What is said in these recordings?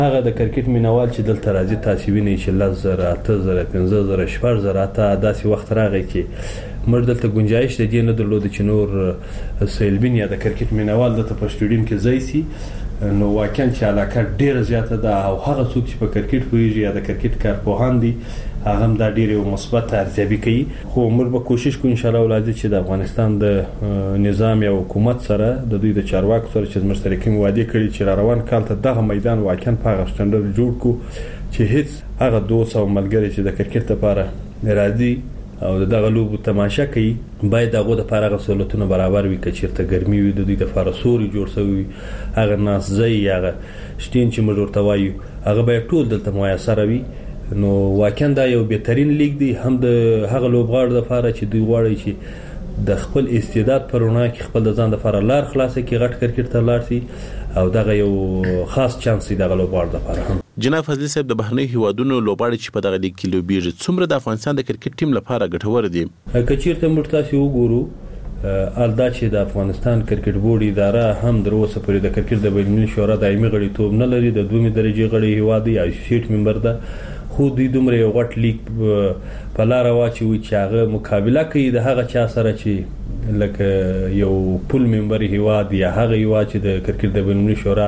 هغه د کرکټ مینوال چې دلته راځي تاسو وینئ چې 10,000 8,000 15,000 14,000 ته داسې وخت راغی چې موږ دلته گنجائش د دې نه درلود چې نور سیلبین یا د کرکټ مینوال دلته په سټیډیم کې ځای سي نو واقعا چې علاقه ډیره زیاته ده او هغه څوک چې په کرکټ پوهیږي یا د کرکټ کارپوهان دي هغه هم دا ډیره مثبت ارزیابي کوي خو موږ به کوشش کوو ان شاء الله ولادي چې د افغانستان د نظام یا حکومت سره د دوی د چارواکو سره چې مشترکین وعده کړي چې روان کال ته دغه میدان واقعا په هغه سټنډرډ جوړ کو چې هیڅ هغه 200 ملګری چې د کرکټ لپاره راځي او دغه لوب تماشا کوي باید هغه د لپاره سہولتونه برابر وي چې چیرته ګرمي وي د دوی د فارسوري جوړ شوی هغه ناس ځای هغه شتین چې موږ ورته وایو هغه باید ټول دلته میسر وي نو واقعا دا یو بهترین لیگ دی هم د هغه لوبغاړو لپاره چې دوی غواړي چې د خپل استعداد پر وړاندې کې خپل ځان لپاره لار خلاصه کړي غټ کرکټ ته لاړ شي او دغه یو خاص چانس دی دغه لوبغاړو لپاره هم جناب فضلي صاحب د بهرنی هیوادونو لوبغاړي چې په دغه لیګ کې لوبېږي څومره د افغانستان د کرکټ ټیم لپاره ګټور دي که چیرته موږ تاسو وګورو الدا چې د افغانستان کرکټ بورډ اداره هم در اوسه پورې د کرکټ د بینالمللي شورا دایمي غړیتوب نه لري د دومره درجه غړي هیواد دی اسوسییټ ممبر ده خو دوی دومره یو غټ لیګ په لار واچوي چې هغه مقابله کوي د هغه چا سره چې لکه یو پول ممبر هیواد یا هغه هیواد چې د کرکټ د بینالمللي شورا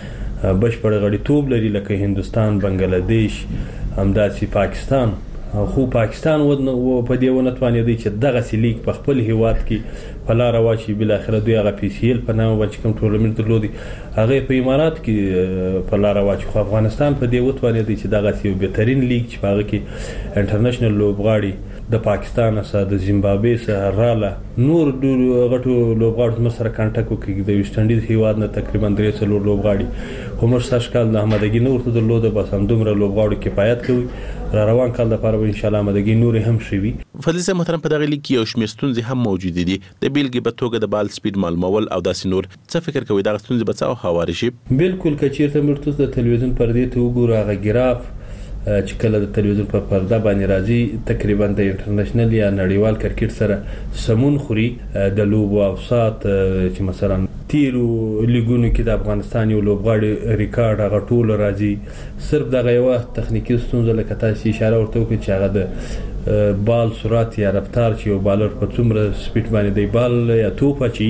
بشپړ غړیتوب لري لکه هندستان بنگلاديش همداسې پاکستان خو پاکستان په دې ونه توانېدی چې دغه لیګ په خپل هیواد کې په لار واچي بل اخر دوی هغه پی سی ال په نامه باندې کوم ټورنمنت درلودي هغه په امارات کې په لار واچي خو افغانستان په دې وتوانېدی چې دغه یو بهترین لیګ چې هغه کې انټرنیشنل لوبغاړي د پاکستان سره د زیمبابوې سره رااله نور غټو لوبغاړو سره کانټاکټ وکړي د ویسټ انډیز هیواد نه تقریبا 300 لوبغاړي هم سرشکال د احمدګي نور ته درلوده بس هم دومره لوبغاړو کفایت کوي روان کال لپاره ان شاء الله احمدګي نور هم شوي فضلي صاحب محترم په دغه لیګ کې یو شمېر ستونزې هم موجود دي د بیلګې په توګه د بال سپیډ معلومول او داسې نور څه فکر کوي دغه ستونزې به څه هواري شي بالکل که چیرته موږ د تلویزیون پردې ته وګورو هغه ګراف چې کله د تلویزیون په پرده باندې راځي تقریبا د انټرنیشنل یا نړیوال کرکټ سره سمون خوري د لوب او اوسات چې مثلا تیرو لیګونو کې د افغانستان یو لوبغاړي ریکارډ هغه ټول راځي صرف دغه یو تخنیکی ستونزه لکه تاسو اشاره ورته وکړئ چې هغه د بال سرعت یا رفتار چې یو بالر په څومره سپیډ باندې دی بال یا توپ اچي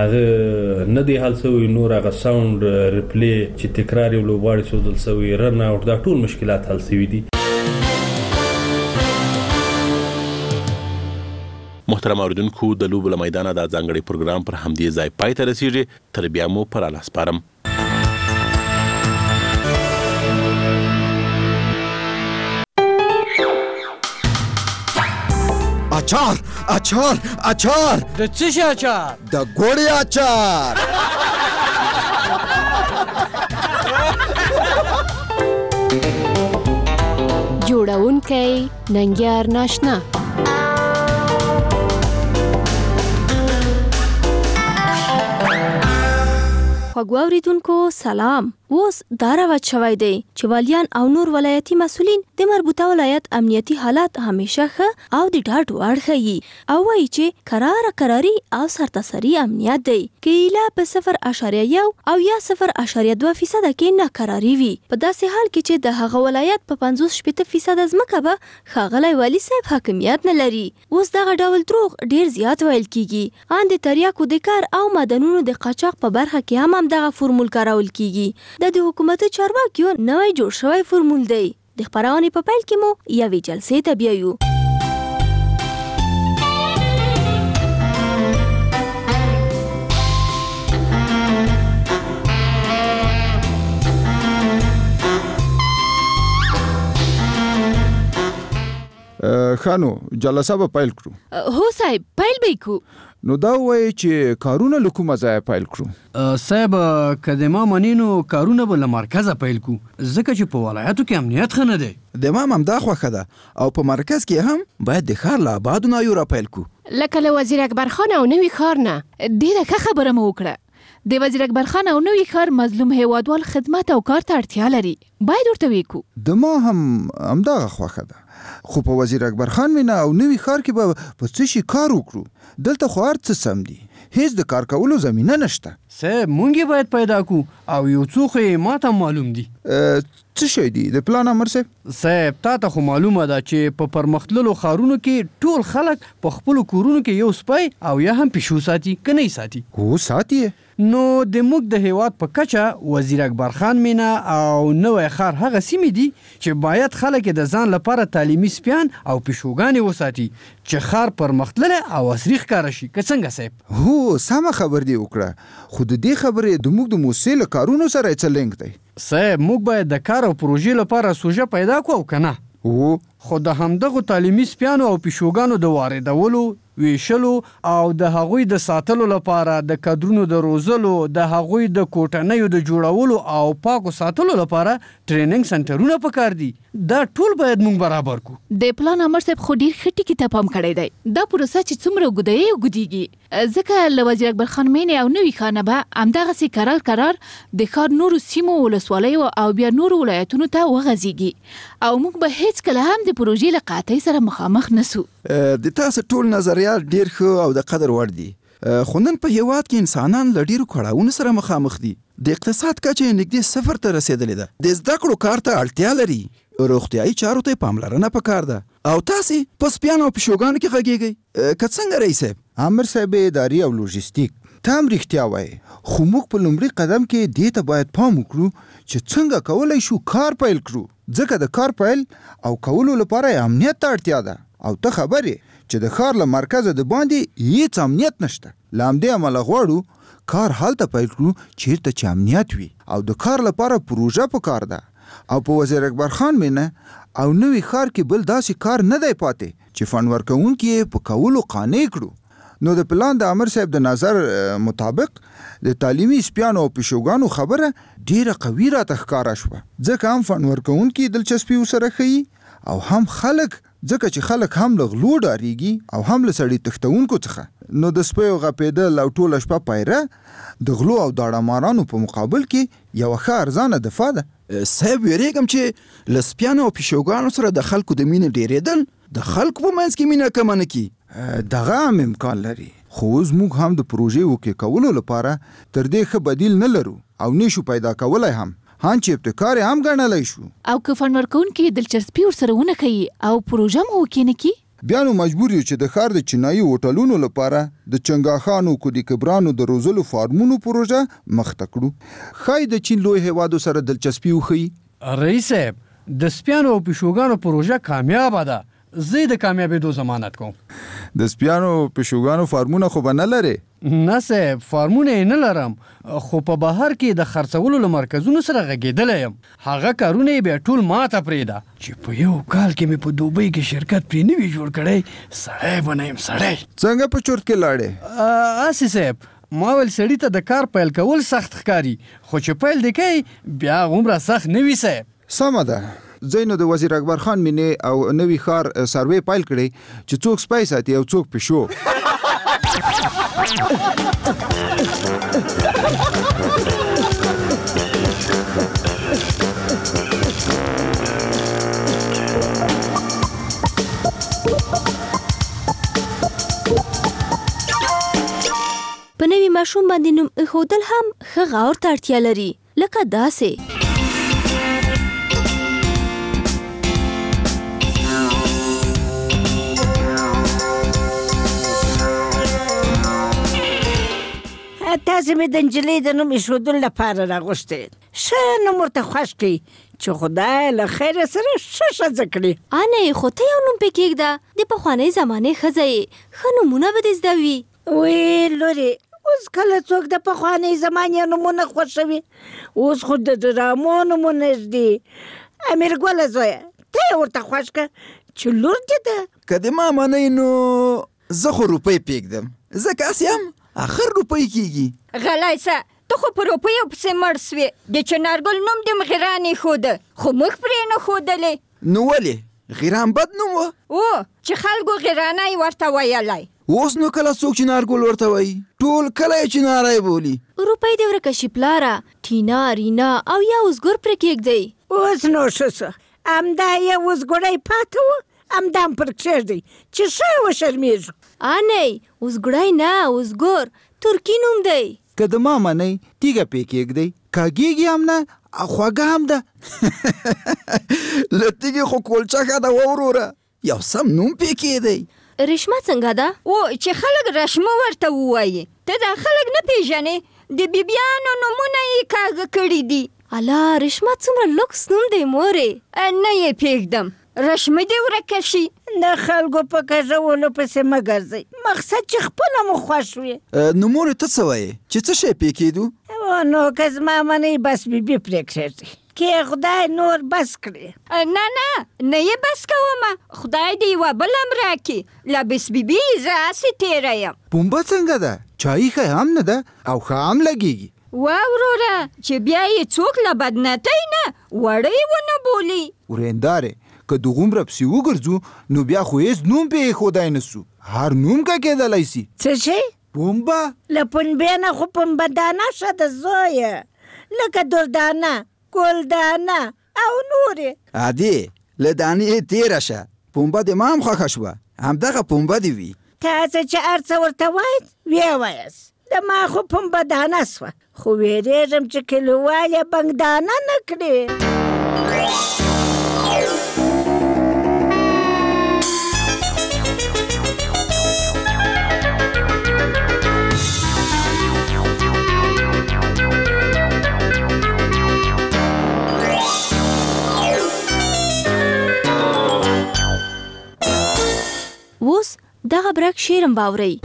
هغه نه دی حل شوی نور هغه ساوند ریپلی چې تکرار یو لوبغاړي سوزل شوی رن اوټ دا ټول مشکلات حل شوی دي محترم اوریدونکو د لوبو له میدانه د ځانګړي پروګرام پر همدې ځای پای ته رسیږي تر بیا مو پر الله سپارم اچار اچار اچار د څه شي اچار د ګوړې اچار جوړونکی ننګیار ناشنا خوږو اوریدونکو سلام اوس دا راوت شوی دی چې والیان او نور ولایتي مسولین د مربوطه ولایت امنیتي حالات همیشه ښه او د ډاډ وړ ښیي او وایي چې قراري او سرتاسري امنیت دی که ایله په 0.1 او یا 0.2% کې ناقراري وي په داسې حال کې چې د هغه ولایت په 50% ځمکه به ښاغلی والي صاحب حاکمیت نه لري اوس دغه ډول دروغ ډیر زیات ویل کیږي ان د تریاکو د کار او معدنونو د قاچاق په برخه کې هم دغه فرمول کارول کیږي د حکومت چارواکیو نوی جوړ شوی فرمول دی د خبرونې په پیل کې مو یوې جلسې ته بیایو خانو جلسه به پیل کړو هو صاحب پیل به کو نو دا وایي چې کارونه له کومه ځایه پیل کړو صاحب که د ما منینو کارونه به له مرکزه پیل کړو ځکه چې په ولایتو کې امنیت ښه نه دی د ما همدا خوښه ده او په مرکز کې هم باید د ښار له آبادو نایو را پیل کړو لکه له وزیر اکبر خان او نوي ښار نه ډېره ښه خبره مو وکړه د وزیر اکبر خان او نوي ښار مظلوم هیوادوال خدمت او کار ته اړتیا لري باید ورته ویکو د ما هم همدغه خوښه ده خو په وزیر اکبر خان مینا او نوي ښار کې به په څه شي کار وکړو دلته خو هر څه سم دي هیڅ د کار کولو زمینه نشته. صاحب مونږ باید پیدا کو او یو څو خو ماته معلوم دي. څه شي دي د پلان امر صاحب تا ته خو معلومه ده چې په پرمختللو ښارونو کې ټول خلک په خپلو کورونو کې یو سپی او یا هم پیشو ساتي که نه ساتي. هو ساتي. نو د موږ د هیواد په کچه وزیر اکبر خان مینا او نوی ښار هغه سیمې دي چې باید خلک د ځان لپاره تعلیمي سپیان او پیشوګانې وساتي چې ښار پرمختللی او عصري ښکاره شي. که څنګه صاحب؟ هو سمه خبر دی وکړه، خو د دې خبرې د موږ د موسسې له کارونو سره یې څه لینک دی؟ صاحب موږ باید د کار او پروژې لپاره سوژه پیدا کړو او که نه؟ خو د همدغو تعلیمي سپیانو او پیشوګانو د واردولو، ویشلو او د هغوی د ساتلو لپاره د کادرونو د روزلو، د هغوی د کوټنیو د جوړولو او پاکو ساتلو لپاره ټریننګ سنټرونه پکار دي. دا ټول باید موږ برابر کو. د پلان امر صاحب خو ډیر ښه ټکي ته پام کړی دی. دا پروسه چې څومره اوږده یې اوږدیږي، ځکه له وزیر اکبر خان مینې او نوي ښار نه به همدغسې کرار د ښار نورو سیمو، ولسوالیو او بیا نورو ولایتونو ته وغځېږي او موږ به هیڅکله هم د پروژې له قحطۍ سره مخامخ نسو. د تاسو ټول نظریات ډیر ښه او د قدر وړ دي، خو نن په هیواد کې انسانان له ډیرو کړاوونو سره مخامخ دي. د اقتصاد کچه نږدې 0 ته رسیدلې ده. د زده کړو کار ته اړتیا لري، روغتیایي چارو ته پاملرنه پکار ده او تاسې په سپیانو او پیشوګانو کې غږیږئ. که څنګه رئیس صاحب؟ امر صاحب اداري او لوژیستیک ته هم رښتیا وایي، خو موږ په لومړي قدم کې دې ته باید پام وکړو چې څنګه کولی شو کار پیل کړو، ځکه د کار پیل او کولو لپاره امنیت ته اړتیا ده او ته خبر یې چې د ښار له مرکزه د باندې هیڅ امنیت نشته. له همدې امله غواړو کار هلته پیل کړو چیرته چې امنیت وي او د کار لپاره پروژه پکار ده. او په وزیر اکبر خان مینه او نوي ښار کې بل داسې کار نه دی پاتې چې فند ورکوونکي یې په کولو قانع کړو. نو د پلان د امر صاحب د نظر مطابق د تعلیمي سپیانو او پیشوګانو خبره ډیره قوي راته ښکاره شوه، ځکه هم فند ورکوونکي دلچسپي ورسره ښیي او هم خلک، ځکه چې خلک هم له غلو ډاریږي او هم له سړي تښتونکو څخه. نو د سپیو غپېدل او ټوله شپه پیره د غلو او داړه په مقابل کې یوه ښه ارزانه دفاع ده. صاحب ویریږم چې له سپیانو او پیشوګانو سره د خلکو د مینې ډېرېدل د خلکو په منځ کې مینه کمه نه کړي. دغه هم امکان لري، خو اوس موږ هم د پروژې اوکې کولو لپاره تر دې ښه بدیل نه لرو او نشو پیدا کولی هم چې ابتکار هم ګڼلی شو. او که فند ورکوونکي دلچسپي ورسره ونه ښیي او پروژه مو اوکې نه کړي، بیا نو مجبور یو چې د ښار د چینایي هوټلونو لپاره د چنګاښانو، کودي کبرانو د روزلو فارمونو پروژه مخته کړو. ښایي د چین لوی هیوادو سره دلچسپي وښیي. رئیس صاحب د سپیانو او پیشوګانو پروژه کامیابه ده، زه د کامیابېدو ضمانت کوم. د سپیانو او پیشوګانو فارمونه خو به نه لرې؟ نه صاحب فارمونه یې نه لرم، خو په بهر کې د خرڅولو له مرکزونو سره غږېدلی یم. هغه کارونه یې بیا ټول ماته پرېږده چې په یو کال کې مې په دوبۍ کې شرکت پرې نه وي جوړ کړی، سړی به نه یم سړی. څنګه په چورت کې لاړې؟ اسې صاحب ما ویل سړي ته د کار پیل کول سخت ښکاري، خو چې پیل دې کوي بیا هغومره سخت نه وي صاحب. سمه ده، ځای نو د وزیر اکبر خان مینې او نوي ښار سروې پیل کړی چې څوک سپی ساتي او څوک پیشو. په نوي ماشوم باندې نوم ایښودل هم ښه غور ته اړتیا لري، لکه داسې تاسې مې د نجلۍ د نوم ایښودلو لپاره راغوښتې، ښه نوم ورته خوښ کړئ چې خدای له خیره سره ښه ښځه کړي. انې خو ته یو نوم پې کېږده، د پخوانۍ زمانې ښځه یې، ښه نومونه به دې زده وي. وی لورې اوس کله څوک د پخوانۍ زمانې نومونه خوښوي، اوس خو د ډرامو نومونه ږدي. امیر ګله زویه ته یې ورته خوښ کړه چې لور دې ده. که د ما منئ نو زه خو روپۍ پرېږدم، ځکه هسې هم اخر روپۍ کېږي. غلی سه، ته خو په روپیو پسې مړ سوې. د چنارګل نوم دې غیران ایښوده، خو موږ پرې نه ښودلې. نو ولې؟ غیران بد نوم و؟ چې خلکو غیرانی ورته ویلی. اوس نو کله څوک چنارګل ورته وایي، ټول کله یې چناری بولي. روپۍ دې ورکه شي پلاره، ټینا، رینا او یا اوزګور پرې کېږدئ. اوس نو ښه څه، همدا یو اوزګوړی پاته و، همدا هم پر کښېږدئ چې ښه وشرمېږو. انۍ اوزګړی نه اوزګور، ترکی نوم دی. که د ما منئ تیږه پې کېږدئ، کږېږي هم نه او خوږه هم ده. له تیږې خو کولچه ښه ده وروره، یو سم نوم پې کېدی. رشمه څنګه ده؟ او چې خلک رشمه ورته ووایي، ته دا خلک نه پیژنې؟ د بیبیانو نومونه یې کاږه کړي دي. الله، رشمه څومره لوکس نوم دی مورې. نه یې پرېږدم، رشمه دې ورکه شي. د خلکو په کږولو پسې مه ګرځئ، مقصد چې خپله مو خوښ وي. نو مورې ته څه وایې چې څه شی پې کېدو؟ نو که زما منئ بس بیبي پرې کښېږدئ، کې خدای نور بس کړي. نه یې بس کومه، خدای دې یوه بله هم راکړي. له بس بیبي زه هسې تېره یم. پنبه څنګه ده؟ چایي ښه هم نه ده او ښه هم لګېږي. وروره چې بیا یې څوک له بدنتۍ نه وړی ونه بولي. ورېندارې، که دغومره پسې وګرځو نو بیا خو هېڅ نوم پې ایښودی نه سو. هر نوم که کېدلی سي. څه شی؟ پنبه. له پنبې نه خو پنبه دانه ښه ده زویه، لکه دردانه، ګلدانه او نورې. عادي، له دانې یې تېره شه. پنبه د ما هم خوښه شوه، همدغه پنبه دې وي. تاسې چې هر څه ورته وایئ ویې وایاست. د ما خو پنبه دانه سوه، خو ویرېږم چې کلیوال یې بنګدانه نه کړي. اوس دغه برک شعرم باورئ.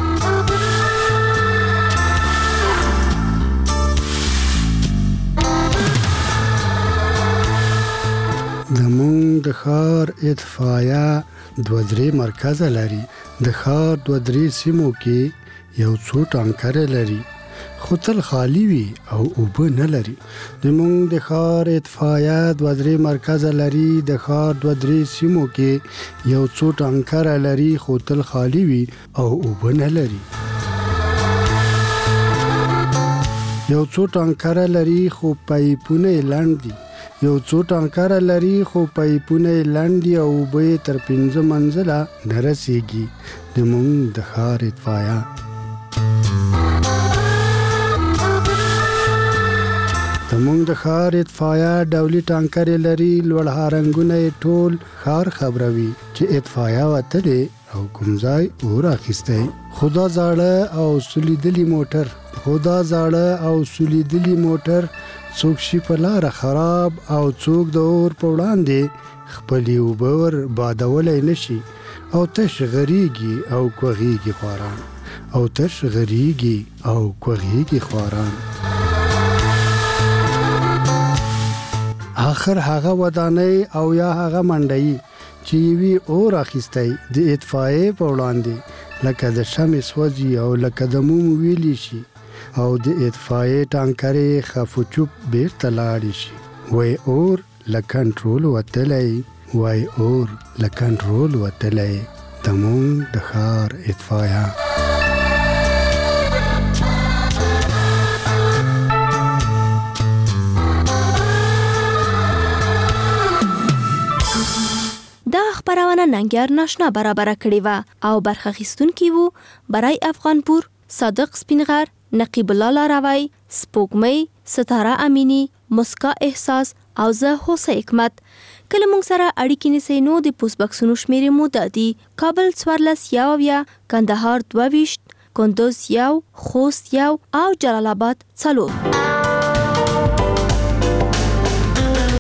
زمونږ د ښار اطفایه 2-3 مرکزه لري. د ښار 2-3 سیمو کې یو څو ټانکره لري، خو تل خالی وي او اوبه نه لري. زمونږ د ښار اطفایه 2-3 مرکزه لري. د ښار 2-3 سیمو کې یو څو ټانکره لري، خو تل خالی وي او اوبه نه لري. یو څو ټانکره لري خو پایپونه یې لنډ دي. یو څو ټانکره لري خو پایپونه یې لنډ دي او اوبه یې تر 5 منزله نه رسېږي. زمونږ د ښار اطفایه. زمونږ د ښار اطفایه ډولي ټانکرې لري، لوړ هارنګونه یې ټول ښار خبروي چې اطفایه وتلې او کوم ځای اور اخیستی. خدا زاړه او سولیدلي موټر څوک شي په لاره خراب او څوک د اور په وړاندې خپلې اوبه ور بادولی نشي او تش غریږي او کوغیږي خواران. آخر هغه ودانۍ او یا هغه منډۍ چې یوي اور اخیستی د اطفایې په وړاندې، لکه د شمع سوځي او لکه د موم ویلی شي او د اطفایې ټانکرې خفو چوپ بیرته لاړې شي. وای اور له کنټرول وتلی. زمونږ د ښار اطفایه. دا خبرونه ننګیار ناشنا برابر کړې و او برخه اخیستونکي وو برای افغانپور، صادق سپینغر، نقیب الله لاروی، سپوږمۍ، ستاره امینی، مسکا احساس او زه هوسه حکمت. کله مونږ سره اړیکې نیسئ نو د پوسټ بکسونو شمیرې مو دا دي: کابل 14 کندهار 22 کندوز 1 خوست 1 او جلال آباد 4.